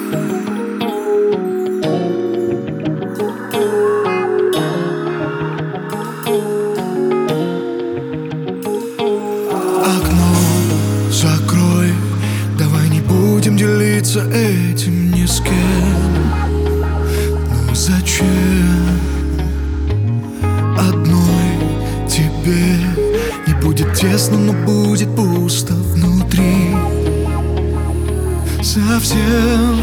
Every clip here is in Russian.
Окно закрой, давай не будем делиться этим ни с кем. Ну зачем одной тебе? Не будет тесно, но будет пусто внутри совсем.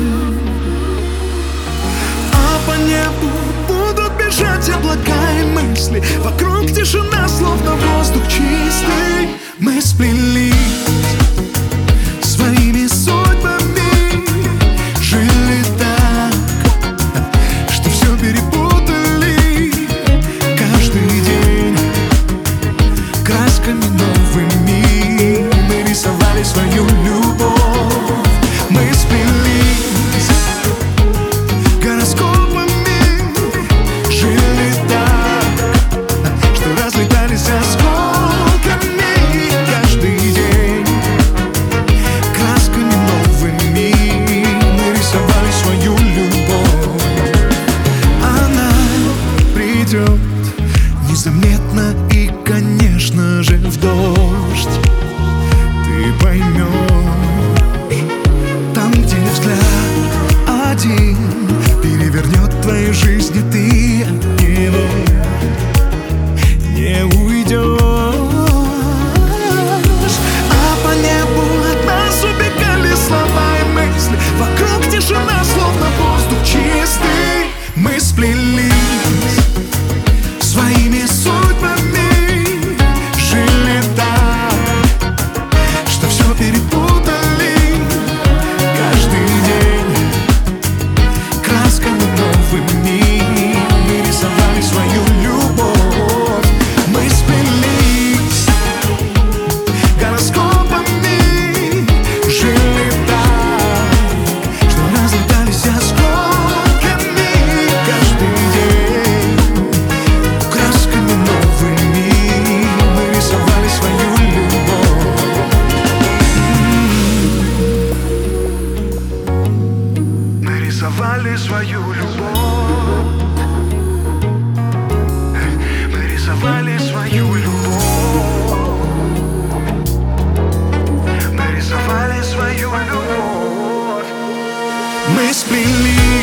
А по небу будут бежать облака и мысли. Вокруг тишина, словно воздух чистый. Мы сплелись своими судьбами, жили так, что все перепутали. Каждый день красками новыми мы рисовали свою любовь. Мы сплелись гороскопами, жили так, что разлетались осколками. Каждый день красками новыми мы рисовали свою любовь. Она придет незаметно и, конечно же, в дождь. Ты поймешь, там, где взгляд один перевернет твою жизнь, и ты от него не уйдешь. А по небу от нас убегали слова и мысли. Вокруг тишина, словно воздух чистый. Мы сплелись своими судьбами, жили так, что все перепутали. Каждый день красками новыми мы рисовали свою любовь. Мы сплелись гороскопами, жили так, что разлетались осколками. Каждый день красками новыми мы рисовали свою любовь. Мы рисовали свою любовь. Мы рисовали свою любовь. Мы рисовали свою любовь. Мы сплелись